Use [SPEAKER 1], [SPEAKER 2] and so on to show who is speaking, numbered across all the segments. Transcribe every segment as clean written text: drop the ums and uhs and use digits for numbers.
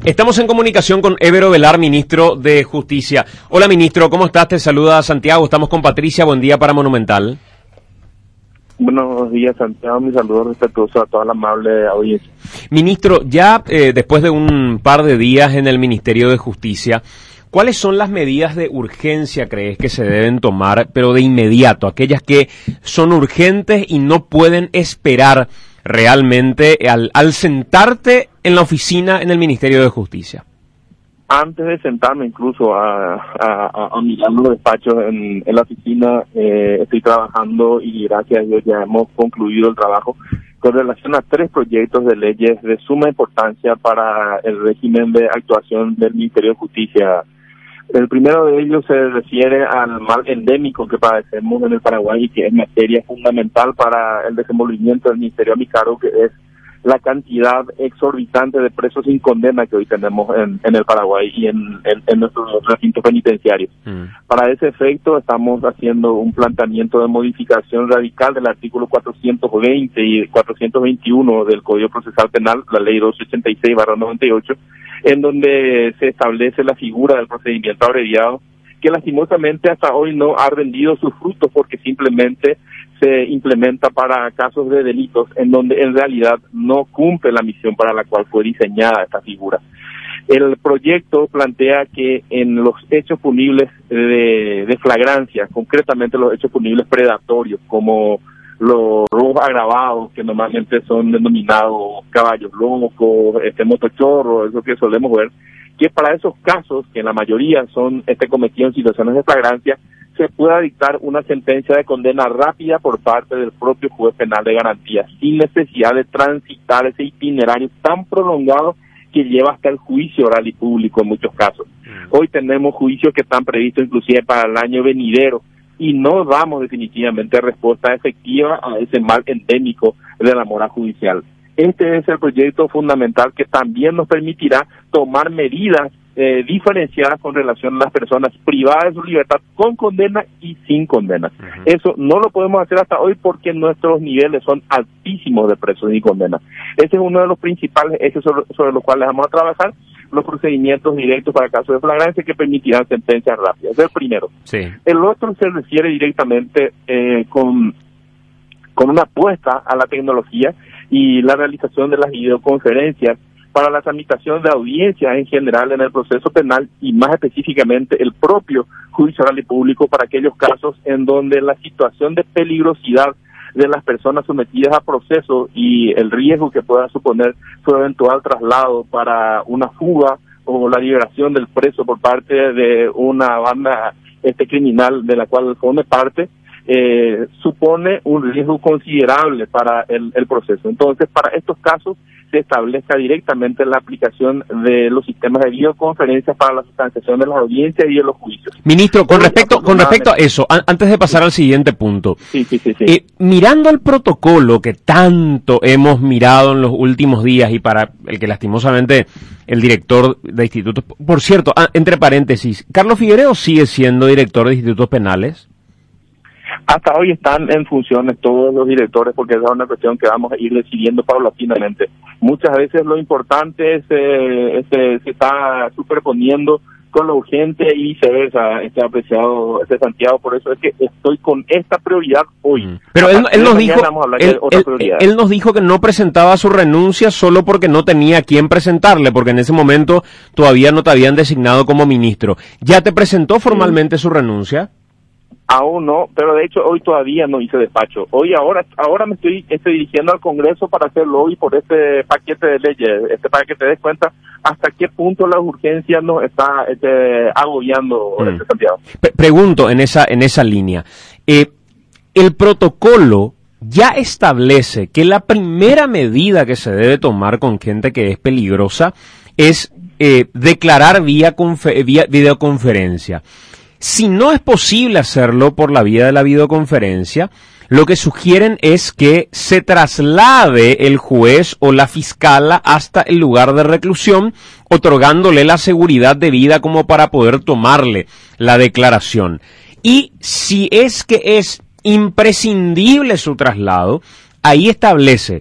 [SPEAKER 1] Estamos en comunicación con Évero Velar, ministro de Justicia. Hola, ministro, ¿cómo estás? Te saluda Santiago, estamos con Patricia, buen día para Monumental.
[SPEAKER 2] Buenos días, Santiago, mis saludos respetuosos a toda la amable audiencia.
[SPEAKER 1] Ministro, ya después de un par de días en el Ministerio de Justicia, ¿cuáles son las medidas de urgencia crees que se deben tomar, pero de inmediato, aquellas que son urgentes y no pueden esperar realmente al sentarte en la oficina en el Ministerio de Justicia?
[SPEAKER 2] Antes de sentarme incluso a mirar los despachos en la oficina, estoy trabajando y gracias a Dios ya hemos concluido el trabajo con relación a 3 proyectos de leyes de suma importancia para el régimen de actuación del Ministerio de Justicia. El primero de ellos se refiere al mal endémico que padecemos en el Paraguay y que es materia fundamental para el desenvolvimiento del Ministerio a mi cargo, que es la cantidad exorbitante de presos sin condena que hoy tenemos en el Paraguay y en nuestros recintos penitenciarios. Para ese efecto estamos haciendo un planteamiento de modificación radical del artículo 420 y 421 del Código Procesal Penal, la ley 286/98, en donde se establece la figura del procedimiento abreviado, que lastimosamente hasta hoy no ha rendido sus frutos porque simplemente se implementa para casos de delitos en donde en realidad no cumple la misión para la cual fue diseñada esta figura. El proyecto plantea que en los hechos punibles de flagrancia, concretamente los hechos punibles predatorios, como los robos agravados, que normalmente son denominados caballos locos, motochorros, eso que solemos ver, que para esos casos, que en la mayoría son cometidos en situaciones de flagrancia, se pueda dictar una sentencia de condena rápida por parte del propio juez penal de garantía, sin necesidad de transitar ese itinerario tan prolongado que lleva hasta el juicio oral y público en muchos casos. Hoy tenemos juicios que están previstos inclusive para el año venidero y no damos definitivamente respuesta efectiva a ese mal endémico de la mora judicial. Este es el proyecto fundamental que también nos permitirá tomar medidas diferenciadas con relación a las personas privadas de su libertad con condena y sin condena. Eso no lo podemos hacer hasta hoy porque nuestros niveles son altísimos de presos y condenas. Ese es uno de los principales ejes sobre los cuales vamos a trabajar, los procedimientos directos para casos de flagrancia que permitirán sentencias rápidas. Es el primero. Sí. El otro se refiere directamente con una apuesta a la tecnología y la realización de las videoconferencias para la tramitación de audiencias en general en el proceso penal y más específicamente el propio juicio oral y público para aquellos casos en donde la situación de peligrosidad de las personas sometidas a proceso y el riesgo que pueda suponer su eventual traslado para una fuga o la liberación del preso por parte de una banda criminal de la cual forme parte, supone un riesgo considerable para el proceso. Entonces, para estos casos se establezca directamente la aplicación de los sistemas de videoconferencias para la sustanciación de las audiencias y de los juicios.
[SPEAKER 1] Ministro, con respecto a eso, antes de pasar al siguiente punto,
[SPEAKER 2] sí.
[SPEAKER 1] Mirando el protocolo que tanto hemos mirado en los últimos días y para el que lastimosamente el director de institutos, por cierto, entre paréntesis, ¿Carlos Figueredo sigue siendo director de institutos penales?
[SPEAKER 2] Hasta hoy están en funciones todos los directores porque esa es una cuestión que vamos a ir decidiendo paulatinamente. Muchas veces lo importante se está superponiendo con lo urgente y viceversa, apreciado Santiago, por eso es que estoy con esta prioridad hoy.
[SPEAKER 1] Pero él nos dijo que no presentaba su renuncia solo porque no tenía a quién presentarle, porque en ese momento todavía no te habían designado como ministro. ¿Ya te presentó formalmente su renuncia?
[SPEAKER 2] Aún no, pero de hecho hoy todavía no hice despacho. Ahora me estoy dirigiendo al Congreso para hacer lobby por este paquete de leyes, para que te des cuenta hasta qué punto la urgencia nos está agobiando, Santiago.
[SPEAKER 1] Pregunto en esa línea. El protocolo ya establece que la primera medida que se debe tomar con gente que es peligrosa es declarar vía videoconferencia. Si no es posible hacerlo por la vía de la videoconferencia, lo que sugieren es que se traslade el juez o la fiscala hasta el lugar de reclusión, otorgándole la seguridad debida como para poder tomarle la declaración. Y si es que es imprescindible su traslado, ahí establece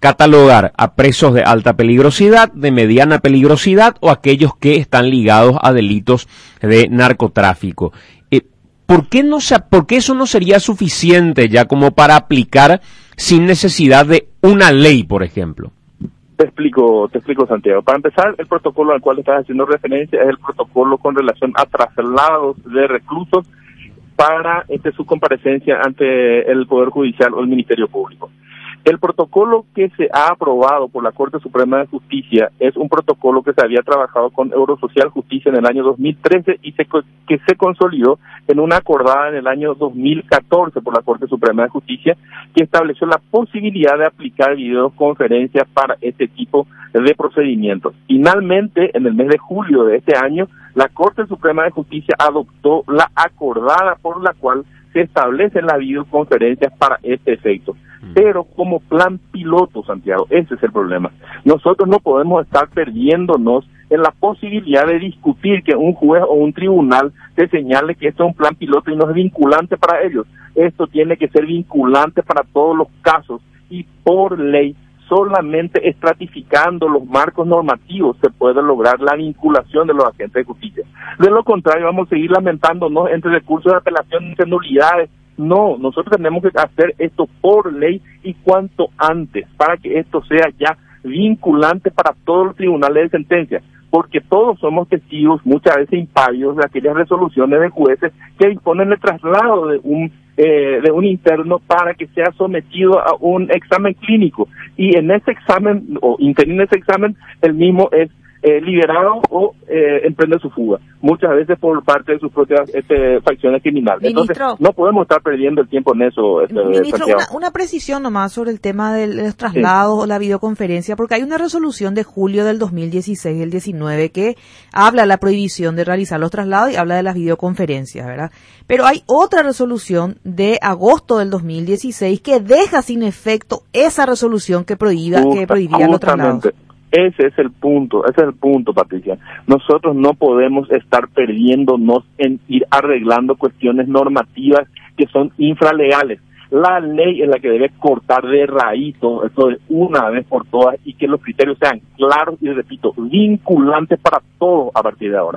[SPEAKER 1] catalogar a presos de alta peligrosidad, de mediana peligrosidad o aquellos que están ligados a delitos de narcotráfico. ¿Por qué eso no sería suficiente ya como para aplicar sin necesidad de una ley, por ejemplo?
[SPEAKER 2] Te explico, Santiago. Para empezar, el protocolo al cual estás haciendo referencia es el protocolo con relación a traslados de reclusos para su comparecencia ante el Poder Judicial o el Ministerio Público. El protocolo que se ha aprobado por la Corte Suprema de Justicia es un protocolo que se había trabajado con Eurosocial Justicia en el año 2013 y que se consolidó en una acordada en el año 2014 por la Corte Suprema de Justicia, que estableció la posibilidad de aplicar videoconferencias para este tipo de procedimientos. Finalmente, en el mes de julio de este año, la Corte Suprema de Justicia adoptó la acordada por la cual se establecen las videoconferencias para este efecto. Pero como plan piloto, Santiago, ese es el problema. Nosotros no podemos estar perdiéndonos en la posibilidad de discutir que un juez o un tribunal te señale que esto es un plan piloto y no es vinculante para ellos. Esto tiene que ser vinculante para todos los casos y por ley, solamente estratificando los marcos normativos se puede lograr la vinculación de los agentes de justicia. De lo contrario, vamos a seguir lamentándonos entre recursos de apelación, entre nulidades. No, nosotros tenemos que hacer esto por ley y cuanto antes, para que esto sea ya vinculante para todos los tribunales de sentencia, porque todos somos testigos, muchas veces impávidos, de aquellas resoluciones de jueces que disponen el traslado de un interno para que sea sometido a un examen clínico, y en ese examen, o interino en ese examen, el mismo es liberado o emprende su fuga, muchas veces por parte de sus propias facciones criminales.
[SPEAKER 3] Ministro,
[SPEAKER 2] entonces no podemos estar perdiendo el tiempo en eso.
[SPEAKER 3] Ministro, una precisión nomás sobre el tema de los traslados o la videoconferencia, porque hay una resolución de julio del 2016, el 19, que habla de la prohibición de realizar los traslados y habla de las videoconferencias, ¿verdad? Pero hay otra resolución de agosto del 2016 que deja sin efecto esa resolución que prohibía los traslados.
[SPEAKER 2] Ese es el punto, Patricia. Nosotros no podemos estar perdiéndonos en ir arreglando cuestiones normativas que son infralegales. La ley es la que debe cortar de raíz todo esto de una vez por todas y que los criterios sean claros y, repito, vinculantes para todos a partir de ahora.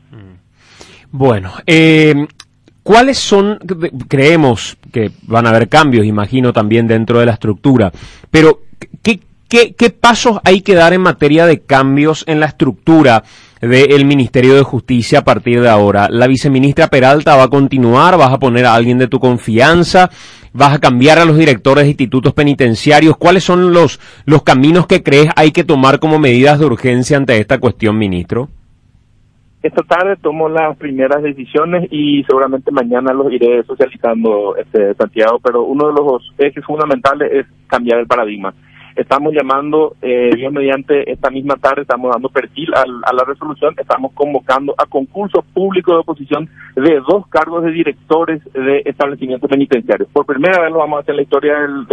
[SPEAKER 1] Bueno, ¿cuáles son? Creemos que van a haber cambios, imagino, también dentro de la estructura, pero ¿Qué pasos hay que dar en materia de cambios en la estructura del Ministerio de Justicia a partir de ahora? ¿La viceministra Peralta va a continuar? ¿Vas a poner a alguien de tu confianza? ¿Vas a cambiar a los directores de institutos penitenciarios? ¿Cuáles son los caminos que crees hay que tomar como medidas de urgencia ante esta cuestión, ministro?
[SPEAKER 2] Esta tarde tomo las primeras decisiones y seguramente mañana los iré socializando, Santiago, pero uno de los ejes fundamentales es cambiar el paradigma. Estamos llamando, Dios mediante, esta misma tarde estamos dando perfil a la resolución, estamos convocando a concurso público de oposición de 2 cargos de directores de establecimientos penitenciarios. Por primera vez lo vamos a hacer en la historia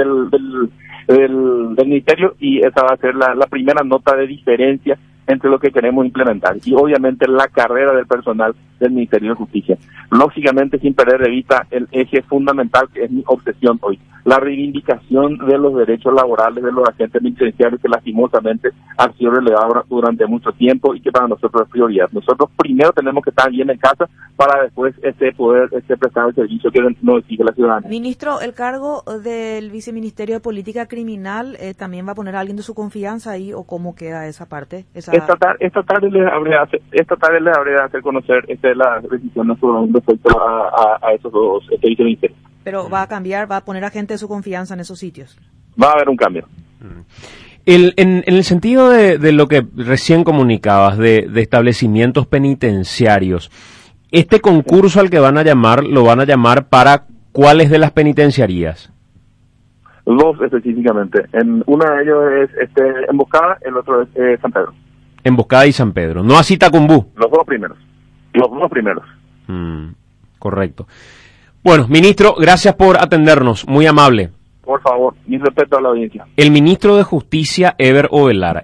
[SPEAKER 2] del ministerio y esa va a ser la primera nota de diferencia entre lo que queremos implementar y obviamente la carrera del personal del Ministerio de Justicia. Lógicamente sin perder de vista el eje fundamental que es mi obsesión hoy, la reivindicación de los derechos laborales de los agentes penitenciarios que lastimosamente han sido relegados durante mucho tiempo y que para nosotros es prioridad. Nosotros primero tenemos que estar bien en casa para después poder prestar el servicio que nos exige la ciudadanía.
[SPEAKER 3] Ministro, ¿el cargo del Viceministerio de Política Criminal también va a poner a alguien de su confianza ahí o cómo queda esa parte?
[SPEAKER 2] Esta tarde les habré de hacer conocer la decisión respecto a esos dos viceministerios.
[SPEAKER 3] Pero va a cambiar, va a poner a gente de su confianza en esos sitios.
[SPEAKER 2] Va a haber un cambio.
[SPEAKER 1] En el sentido de lo que recién comunicabas, de establecimientos penitenciarios, este concurso al que van a llamar, ¿lo van a llamar para cuáles de las penitenciarías?
[SPEAKER 2] 2 específicamente. Uno de ellos es Emboscada, el otro es San Pedro.
[SPEAKER 1] Emboscada y San Pedro, no así Tacumbú.
[SPEAKER 2] Los dos primeros.
[SPEAKER 1] Correcto. Bueno, ministro, gracias por atendernos, muy amable.
[SPEAKER 2] Por favor, mi respeto a la audiencia.
[SPEAKER 1] El ministro de Justicia, Eber Ovelar.